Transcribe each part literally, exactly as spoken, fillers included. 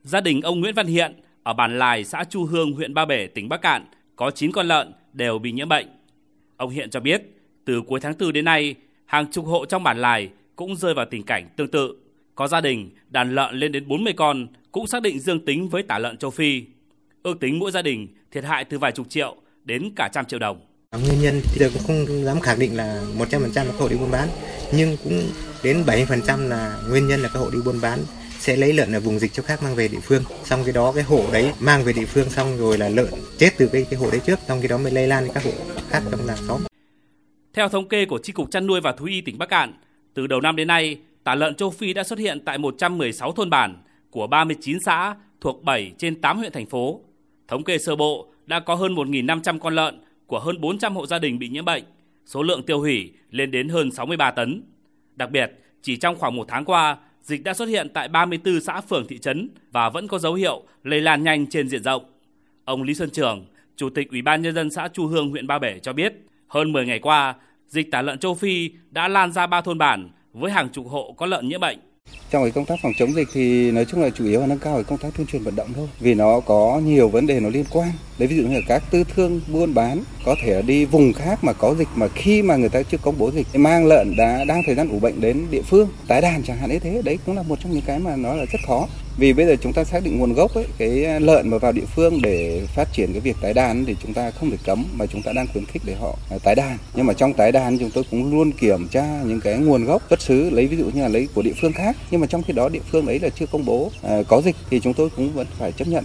Gia đình ông Nguyễn Văn Hiện ở bản Lài, xã Chu Hương, huyện Ba Bể, tỉnh Bắc Kạn có chín con lợn đều bị nhiễm bệnh. Ông Hiện cho biết, từ cuối tháng tư đến nay, hàng chục hộ trong bản Lài cũng rơi vào tình cảnh tương tự. Có gia đình đàn lợn lên đến bốn mươi con cũng xác định dương tính với tả lợn châu Phi. Ước tính mỗi gia đình thiệt hại từ vài chục triệu đến cả trăm triệu đồng. Nguyên nhân thì tôi cũng không dám khẳng định là một trăm phần trăm là các hộ đi buôn bán, nhưng cũng đến bảy mươi phần trăm là nguyên nhân là các hộ đi buôn bán sẽ lấy lợn ở vùng dịch chỗ khác mang về địa phương. Xong cái đó cái hộ đấy mang về địa phương xong rồi là lợn chết từ cái cái hộ đấy trước, xong cái đó mới lây lan đến các hộ khác trong làng xóm. Theo thống kê của Chi cục Chăn nuôi và Thú y tỉnh Bắc Kạn, từ đầu năm đến nay, tả lợn châu Phi đã xuất hiện tại một trăm mười sáu thôn bản của ba mươi chín xã thuộc bảy trên tám huyện thành phố. Thống kê sơ bộ đã có hơn một nghìn năm trăm con lợn của hơn bốn trăm hộ gia đình bị nhiễm bệnh, số lượng tiêu hủy lên đến hơn sáu mươi ba tấn. Đặc biệt, chỉ trong khoảng một tháng qua, dịch đã xuất hiện tại ba mươi tư xã phường thị trấn và vẫn có dấu hiệu lây lan nhanh trên diện rộng. Ông Lý Xuân Trường, Chủ tịch Ủy ban Nhân dân xã Chu Hương, huyện Ba Bể cho biết, hơn mười ngày qua, dịch tả lợn châu Phi đã lan ra ba thôn bản với hàng chục hộ có lợn nhiễm bệnh. Trong cái công tác phòng chống dịch thì nói chung là chủ yếu là nâng cao cái công tác tuyên truyền vận động thôi, vì nó có nhiều vấn đề nó liên quan. Đấy, ví dụ như là các tư thương buôn bán có thể đi vùng khác mà có dịch, mà khi mà người ta chưa công bố dịch mang lợn đã đang thời gian ủ bệnh đến địa phương tái đàn chẳng hạn, ấy thế đấy cũng là một trong những cái mà nó là rất khó. Vì bây giờ chúng ta xác định nguồn gốc ấy, cái lợn mà vào địa phương để phát triển cái việc tái đàn thì chúng ta không thể cấm, mà chúng ta đang khuyến khích để họ tái đàn. Nhưng mà trong tái đàn chúng tôi cũng luôn kiểm tra những cái nguồn gốc xuất xứ, lấy ví dụ như là lấy của địa phương khác, nhưng mà trong khi đó địa phương ấy là chưa công bố à, có dịch thì chúng tôi cũng vẫn phải chấp nhận.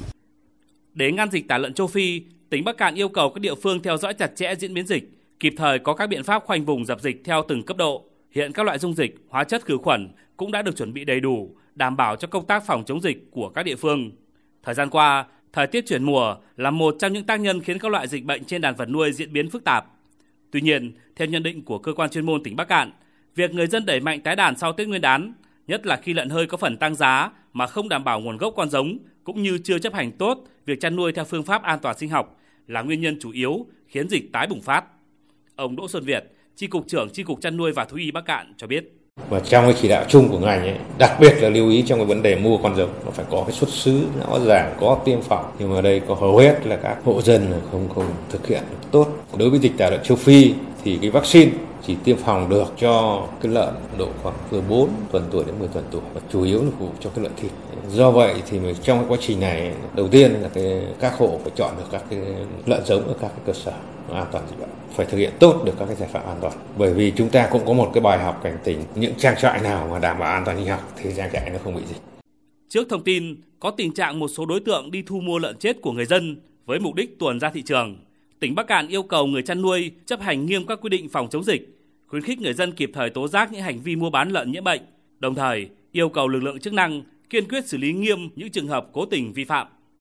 Để ngăn dịch tả lợn châu Phi, tỉnh Bắc Kạn yêu cầu các địa phương theo dõi chặt chẽ diễn biến dịch, kịp thời có các biện pháp khoanh vùng dập dịch theo từng cấp độ. Hiện các loại dung dịch, hóa chất khử khuẩn cũng đã được chuẩn bị đầy đủ, đảm bảo cho công tác phòng chống dịch của các địa phương. Thời gian qua, thời tiết chuyển mùa là một trong những tác nhân khiến các loại dịch bệnh trên đàn vật nuôi diễn biến phức tạp. Tuy nhiên, theo nhận định của cơ quan chuyên môn tỉnh Bắc Kạn, việc người dân đẩy mạnh tái đàn sau Tết Nguyên đán, nhất là khi lợn hơi có phần tăng giá mà không đảm bảo nguồn gốc con giống, cũng như chưa chấp hành tốt việc chăn nuôi theo phương pháp an toàn sinh học là nguyên nhân chủ yếu khiến dịch tái bùng phát. Ông Đỗ Xuân Việt, Chi cục trưởng Chi cục Chăn nuôi và Thú y Bắc Kạn cho biết. Và trong cái chỉ đạo chung của ngành ấy, đặc biệt là lưu ý trong cái vấn đề mua con giống, nó phải có cái xuất xứ rõ ràng, có tiêm phòng. Nhưng mà đây có hầu hết là các hộ dân không không thực hiện được tốt. Đối với dịch tả lợn châu Phi thì cái vaccine chỉ tiêm phòng được cho cái lợn độ khoảng từ bốn tuần tuổi đến mười tuần tuổi, và chủ yếu là phục vụ cho cái lợn thịt. Do vậy thì trong cái quá trình này, đầu tiên là cái các hộ phải chọn được các cái lợn giống ở các cái cơ sở an toàn dịch bệnh, phải thực hiện tốt được các cái giải pháp an toàn. Bởi vì chúng ta cũng có một cái bài học cảnh tỉnh, những trang trại nào mà đảm bảo an toàn sinh học thì trang trại nó không bị dịch. Trước thông tin có tình trạng một số đối tượng đi thu mua lợn chết của người dân với mục đích tuồn ra thị trường, tỉnh Bắc Kạn yêu cầu người chăn nuôi chấp hành nghiêm các quy định phòng chống dịch, khuyến khích người dân kịp thời tố giác những hành vi mua bán lợn nhiễm bệnh, đồng thời yêu cầu lực lượng chức năng kiên quyết xử lý nghiêm những trường hợp cố tình vi phạm.